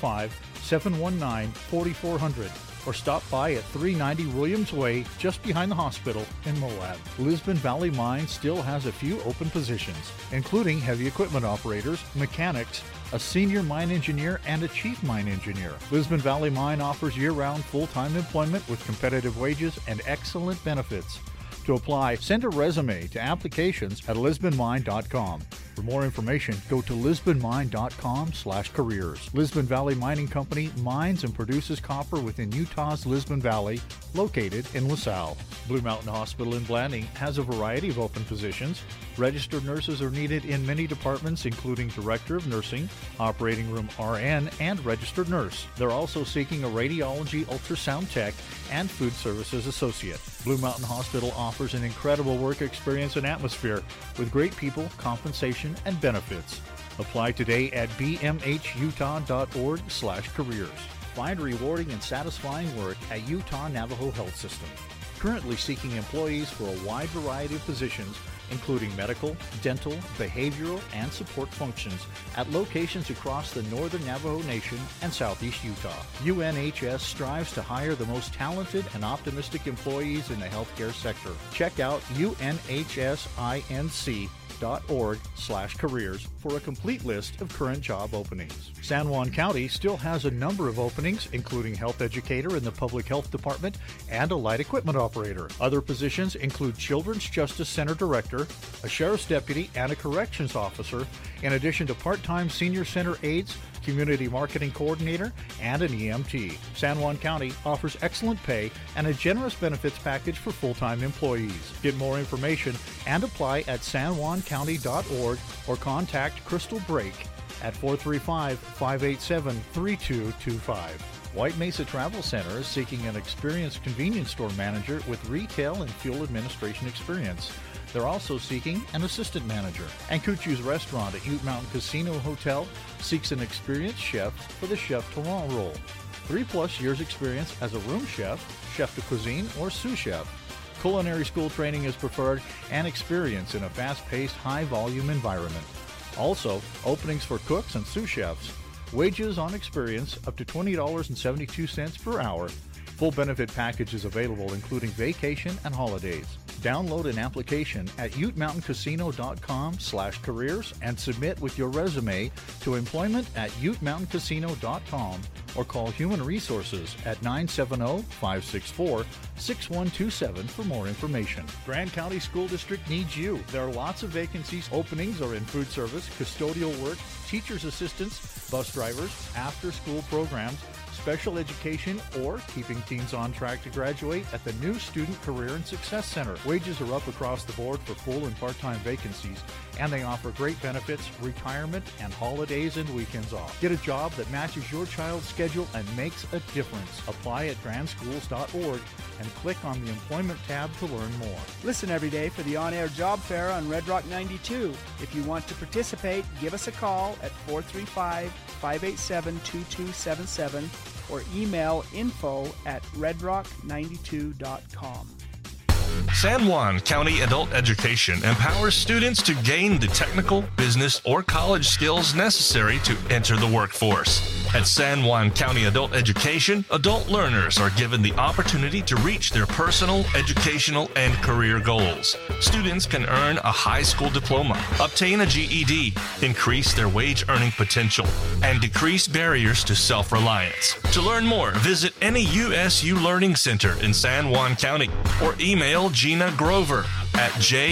Speaker 16: 435-719-4400 or stop by at 390 Williams Way, just behind the hospital in Moab. Lisbon Valley Mine still has a few open positions, including heavy equipment operators, mechanics, a senior mine engineer, and a chief mine engineer. Lisbon Valley Mine offers year-round full-time employment with competitive wages and excellent benefits. To apply, send a resume to applications at lisbonmine.com. For more information, go to lisbonmine.com/careers. Lisbon Valley Mining Company mines and produces copper within Utah's Lisbon Valley, located in LaSalle. Blue Mountain Hospital in Blanding has a variety of open positions. Registered nurses are needed in many departments, including Director of Nursing, Operating Room RN, and Registered Nurse. They're also seeking a radiology ultrasound tech and food services associate. Blue Mountain Hospital offers an incredible work experience and atmosphere with great people, compensation, and benefits. Apply today at bmhutah.org/careers. Find rewarding and satisfying work at Utah Navajo Health System. Currently seeking employees for a wide variety of positions, including medical, dental, behavioral, and support functions at locations across the northern Navajo Nation and southeast Utah. UNHS strives to hire the most talented and optimistic employees in the healthcare sector. Check out UNHSINC sanjuancounty.org/careers for a complete list of current job openings. San Juan County still has a number of openings, including health educator in the Public Health Department and a light equipment operator. Other positions include Children's Justice Center Director, a Sheriff's Deputy, and a Corrections Officer, in addition to part-time Senior Center aides, Community Marketing Coordinator, and an EMT. San Juan County offers excellent pay and a generous benefits package for full-time employees. Get more information and apply at sanjuancounty.org or contact Crystal Brake at 435-587-3225. White Mesa Travel Center is seeking an experienced convenience store manager with retail and fuel administration experience. They're also seeking an assistant manager. And Cucci's Restaurant at Ute Mountain Casino Hotel seeks an experienced chef for the Chef Talent role. 3+ years experience as a room chef, chef de cuisine, or sous chef. Culinary school training is preferred and experience in a fast-paced, high-volume environment. Also, openings for cooks and sous chefs. Wages on experience up to $20.72 per hour. Full benefit package is available, including vacation and holidays. Download an application at utemountaincasino.com/careers and submit with your resume to employment@utemountaincasino.com or call Human Resources at 970-564-6127 for more information. Grand County School District needs you. There are lots of vacancies. Openings are in food service, custodial work, teacher's assistants, bus drivers, after-school programs, special education, or keeping teens on track to graduate at the new Student Career and Success Center. Wages are up across the board for full and part-time vacancies, and they offer great benefits, retirement, and holidays and weekends off. Get a job that matches your child's schedule and makes a difference. Apply at grandschools.org and click on the Employment tab to learn more.
Speaker 8: Listen every day for the on-air job fair on Red Rock 92. If you want to participate, give us a call at 435-587-2277 or email info@redrock92.com.
Speaker 17: San Juan County Adult Education empowers students to gain the technical, business, or college skills necessary to enter the workforce. At San Juan County Adult Education, adult learners are given the opportunity to reach their personal, educational, and career goals. Students can earn a high school diploma, obtain a GED, increase their wage earning potential, and decrease barriers to self-reliance. To learn more, visit any USU Learning Center in San Juan County or email Gina Grover at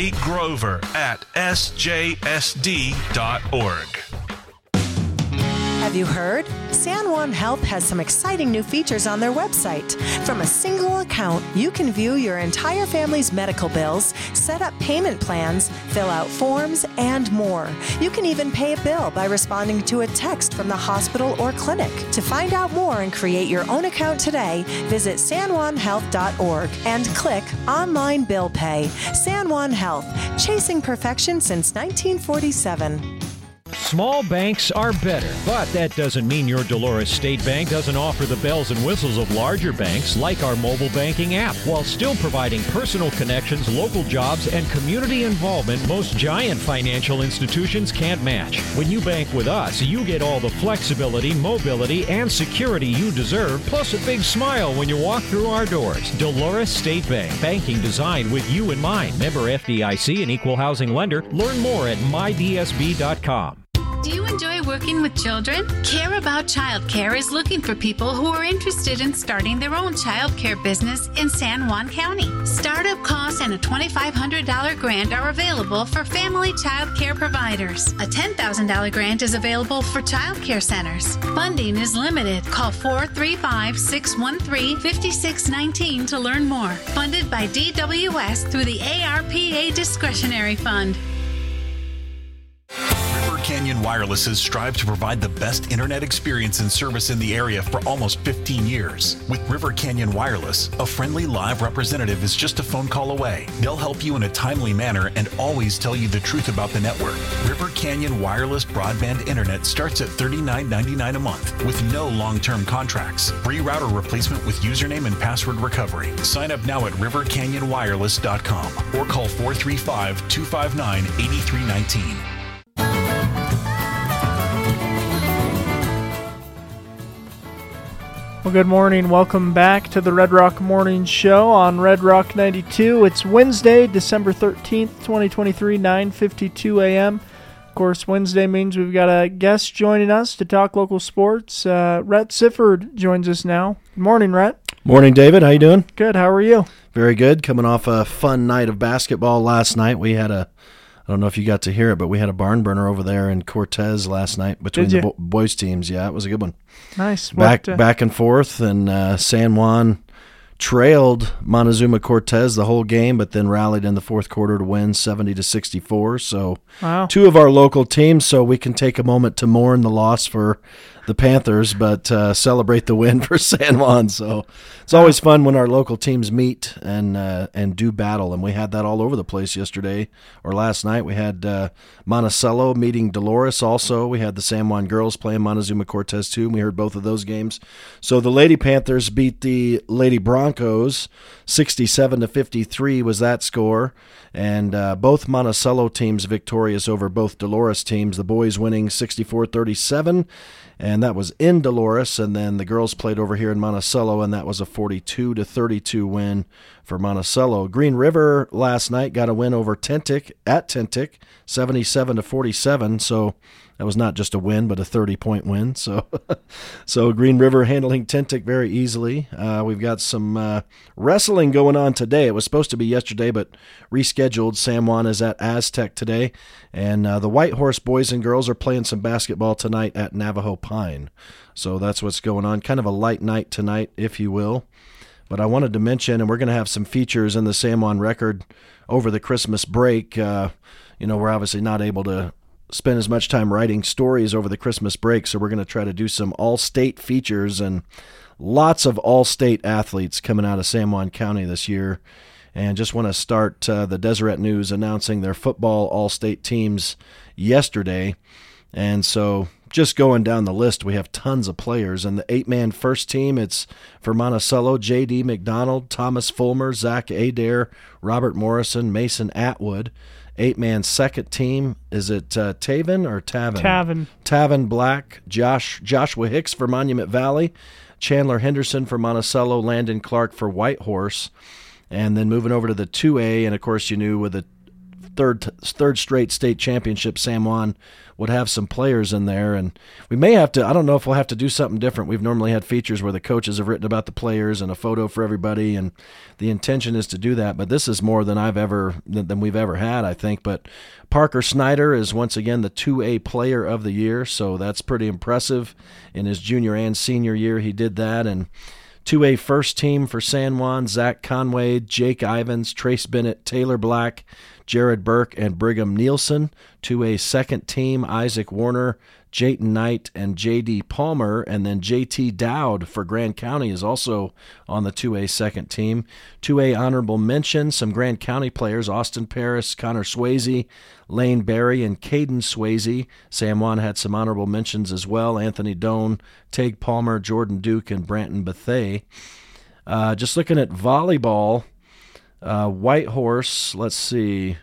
Speaker 17: jgrover@sjsd.org.
Speaker 18: Have you heard? San Juan Health has some exciting new features on their website. From a single account, you can view your entire family's medical bills, set up payment plans, fill out forms, and more. You can even pay a bill by responding to a text from the hospital or clinic. To find out more and create your own account today, visit sanjuanhealth.org and click Online Bill Pay. San Juan Health, chasing perfection since 1947.
Speaker 19: Small banks are better, but that doesn't mean your Dolores State Bank doesn't offer the bells and whistles of larger banks like our mobile banking app, while still providing personal connections, local jobs, and community involvement most giant financial institutions can't match. When you bank with us, you get all the flexibility, mobility, and security you deserve, plus a big smile when you walk through our doors. Dolores State Bank, banking designed with you in mind. Member FDIC and equal housing lender. Learn more at mydsb.com.
Speaker 20: Do you enjoy working with children? Care About Childcare is looking for people who are interested in starting their own childcare business in San Juan County. Startup costs and a $2,500 grant are available for family childcare providers. A $10,000 grant is available for childcare centers. Funding is limited. Call 435-613-5619 to learn more. Funded by DWS through the ARPA Discretionary Fund.
Speaker 10: River Canyon Wireless has strived to provide the best internet experience and service in the area for almost 15 years. With River Canyon Wireless, a friendly live representative is just a phone call away. They'll help you in a timely manner and always tell you the truth about the network. River Canyon Wireless broadband internet starts at $39.99 a month with no long-term contracts. Free router replacement with username and password recovery. Sign up now at rivercanyonwireless.com or call 435-259-8319.
Speaker 1: Well, good morning. Welcome back to the Red Rock Morning Show on Red Rock 92. It's Wednesday, December 13th, 2023, 9:52 a.m. Of course, Wednesday means we've got a guest joining us to talk local sports. Rhett Sifford joins us now. Good morning, Rhett.
Speaker 21: Morning, David. How you doing?
Speaker 1: Good. How are you?
Speaker 21: Very good. Coming off a fun night of basketball last night. We had I don't know if you got to hear it, but we had a barn burner over there in Cortez last night between the boys teams. Yeah, it was a good one.
Speaker 1: Nice.
Speaker 21: Back and forth, and San Juan trailed Montezuma Cortez the whole game, but then rallied in the fourth quarter to win 70-64. So
Speaker 1: wow.
Speaker 21: Two of our local teams, so we can take a moment to mourn the loss for the Panthers, but celebrate the win for San Juan. So it's always fun when our local teams meet and do battle, and we had that all over the place yesterday or last night. We had Monticello meeting Dolores also. We had the San Juan girls playing Montezuma Cortez too, and we heard both of those games. So the Lady Panthers beat the Lady Broncos 67-53 was that score, and both Monticello teams victorious over both Dolores teams. The boys winning 64-37. And that was in Dolores, and then the girls played over here in Monticello, and that was a 42-32 win for Monticello. Green River last night got a win over Tintic at Tintic, 77-47. So that was not just a win, but a 30-point win. So Green River handling Tintic very easily. We've got some wrestling going on today. It was supposed to be yesterday, but rescheduled. San Juan is at Aztec today. And the White Horse boys and girls are playing some basketball tonight at Navajo Pine. So that's what's going on. Kind of a light night tonight, if you will. But I wanted to mention, and we're going to have some features in the San Juan Record over the Christmas break. We're obviously not able to spend as much time writing stories over the Christmas break, so we're going to try to do some all-state features, and lots of all-state athletes coming out of San Juan County this year. And just want to start the Deseret News announcing their football all-state teams yesterday. And so just going down the list, we have tons of players. And the 8-man first team, it's for Monticello, J.D. McDonald, Thomas Fulmer, Zach Adair, Robert Morrison, Mason Atwood. 8-man second team, is it Taven or Tavin?
Speaker 1: Tavin.
Speaker 21: Tavin Black, Joshua Hicks for Monument Valley, Chandler Henderson for Monticello, Landon Clark for White Horse. And then moving over to the 2A, and of course you knew with the third straight state championship, San Juan would have some players in there, and we may have to, I don't know if we'll have to do something different. We've normally had features where the coaches have written about the players and a photo for everybody, and the intention is to do that, but this is more than we've ever had, I think. But Parker Snyder is once again the 2A player of the year, so that's pretty impressive. In his junior and senior year he did that. And 2A first team for San Juan, Zach Conway, Jake Ivins, Trace Bennett, Taylor Black, Jared Burke, and Brigham Nielsen. 2A second team, Isaac Warner, Jayton Knight, and J.D. Palmer. And then J.T. Dowd for Grand County is also on the 2A second team. 2A honorable mention, some Grand County players, Austin Paris, Connor Swayze, Lane Berry, and Caden Swayze. San Juan had some honorable mentions as well, Anthony Doan, Tag Palmer, Jordan Duke, and Branton Bethay. Just looking at volleyball, White Horse, let's see,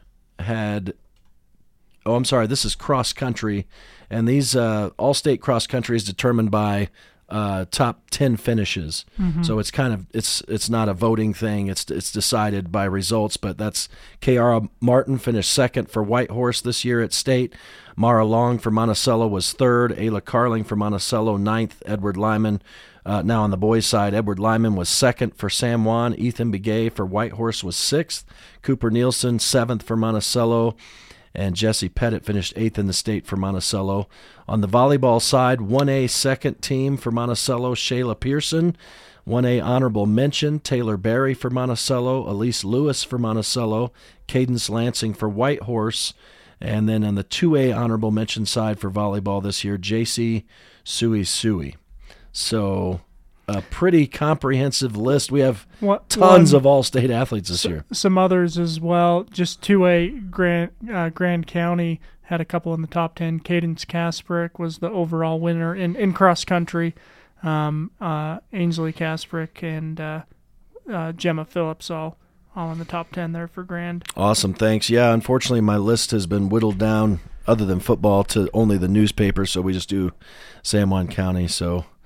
Speaker 21: this is cross country, and these all-state cross country is determined by top 10 finishes. Mm-hmm. So it's it's not a voting thing. It's decided by results. But that's Kiara Martin finished second for White Horse this year at state. Mara Long for Monticello was third. Ayla Carling for Monticello ninth. Edward Lyman. Now on the boys' side, Edward Lyman was second for San Juan. Ethan Begay for White Horse was sixth. Cooper Nielsen seventh for Monticello. And Jesse Pettit finished eighth in the state for Monticello. On the volleyball side, 1A second team for Monticello, Shayla Pearson. 1A honorable mention, Taylor Berry for Monticello, Elise Lewis for Monticello, Cadence Lansing for White Horse. And then on the 2A honorable mention side for volleyball this year, JC Sui. So a pretty comprehensive list. We have tons of all-state athletes this year.
Speaker 1: Some others as well. Just 2A Grand County had a couple in the top 10. Cadence Kasprick was the overall winner in cross country. Ainsley Kasprick and Gemma Phillips all in the top 10 there for Grand.
Speaker 21: Awesome, thanks. Yeah, unfortunately my list has been whittled down, other than football, to only the newspaper, so we just do San Juan County. So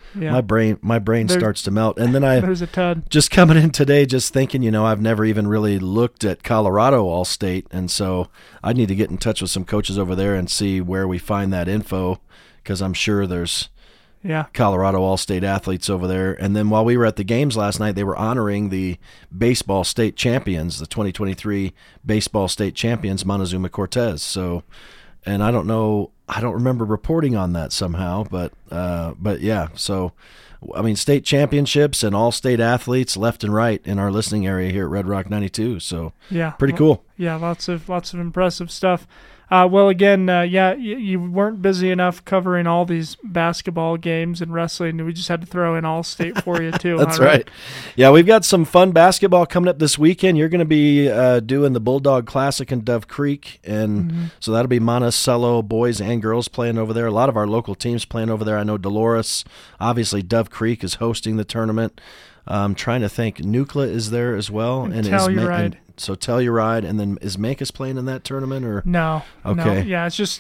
Speaker 1: Yeah.
Speaker 21: my brain starts to melt. And then
Speaker 1: there's a ton.
Speaker 21: Just coming in today, just thinking, I've never even really looked at Colorado All-State, and so I need to get in touch with some coaches over there and see where we find that info, because I'm sure there's Colorado All-State athletes over there. And then while we were at the games last night, they were honoring the baseball state champions, the 2023 baseball state champions, Montezuma Cortez. So, and I don't remember reporting on that somehow, but yeah. So, I mean, state championships and all-state athletes left and right in our listening area here at Red Rock 92. So, pretty cool.
Speaker 1: Yeah, lots of impressive stuff. Well, again, you weren't busy enough covering all these basketball games and wrestling. We just had to throw in All-State for you, too.
Speaker 21: That's right. Yeah, we've got some fun basketball coming up this weekend. You're going to be doing the Bulldog Classic in Dove Creek, and so that'll be Monticello boys and girls playing over there. A lot of our local teams playing over there. I know Dolores, obviously Dove Creek is hosting the tournament. I'm trying to think. Nucla is there as well.
Speaker 1: And Telluride.
Speaker 21: So Telluride, and then is Mancos playing in that tournament or
Speaker 1: no?
Speaker 21: Okay,
Speaker 1: no. Yeah, it's just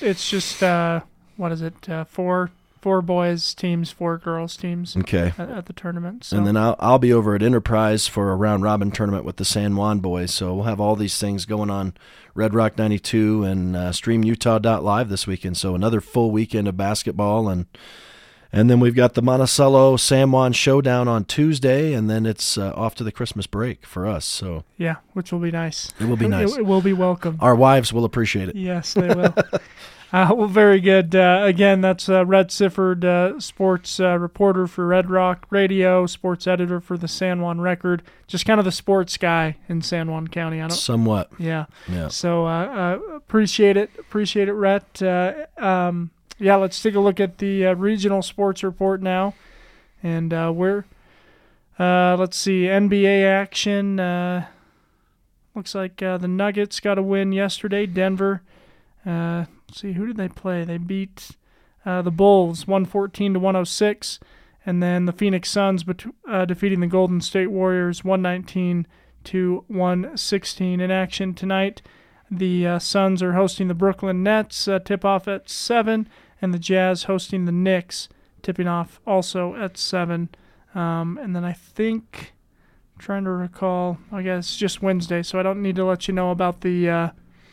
Speaker 1: what is it? Four boys teams, 4 girls teams.
Speaker 21: Okay,
Speaker 1: at the tournament. So.
Speaker 21: And then I'll be over at Enterprise for a round robin tournament with the San Juan boys. So we'll have all these things going on Red Rock 92 and StreamUtah.live this weekend. So another full weekend of basketball, and then we've got the Monticello San Juan showdown on Tuesday, and then it's off to the Christmas break for us. So
Speaker 1: yeah, which will be nice.
Speaker 21: It will be nice.
Speaker 1: It will be welcome.
Speaker 21: Our wives will appreciate it.
Speaker 1: Yes, they will. Well, very good. Again, that's Rhett Sifford, sports reporter for Red Rock Radio, sports editor for the San Juan Record. Just kind of the sports guy in San Juan County.
Speaker 21: Somewhat.
Speaker 1: Yeah. So appreciate it. Appreciate it, Rhett. Yeah, let's take a look at the regional sports report now. And let's see, NBA action. Looks like the Nuggets got a win yesterday. Denver. Let's see, who did they play? They beat the Bulls 114-106. And then the Phoenix Suns defeating the Golden State Warriors 119-116. In action tonight, the Suns are hosting the Brooklyn Nets, tip-off at 7. And the Jazz hosting the Knicks, tipping off also at 7. And then I think, I'm trying to recall, I guess it's just Wednesday, so I don't need to let you know about the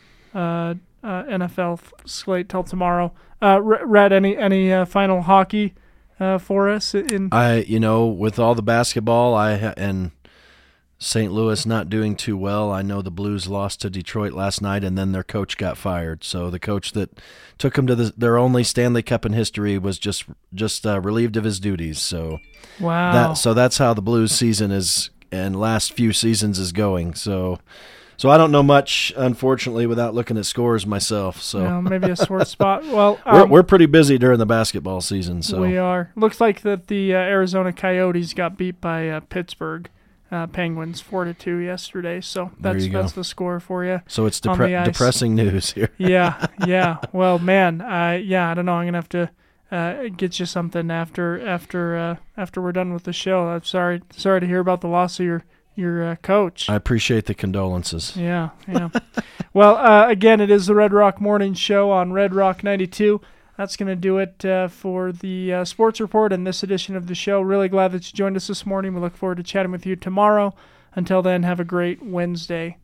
Speaker 1: NFL slate till tomorrow. Rhett, any final hockey for us?
Speaker 21: With all the basketball and St. Louis not doing too well. I know the Blues lost to Detroit last night, and then their coach got fired. So the coach that took them to their only Stanley Cup in history was just relieved of his duties. So
Speaker 1: wow.
Speaker 21: That's how the Blues season is and last few seasons is going. So I don't know much, unfortunately, without looking at scores myself. So
Speaker 1: maybe a sore spot. Well,
Speaker 21: we're pretty busy during the basketball season. So
Speaker 1: we are. Looks like that the Arizona Coyotes got beat by Pittsburgh Penguins 4-2 yesterday. So that's the score for you.
Speaker 21: So it's depressing news here.
Speaker 1: Yeah. Well, man, I don't know. I'm gonna have to get you something after we're done with the show. I'm sorry to hear about the loss of your coach.
Speaker 21: I appreciate the condolences.
Speaker 1: Yeah. Well, again, it is the Red Rock Morning Show on Red Rock 92. That's going to do it for the sports report and this edition of the show. Really glad that you joined us this morning. We look forward to chatting with you tomorrow. Until then, have a great Wednesday.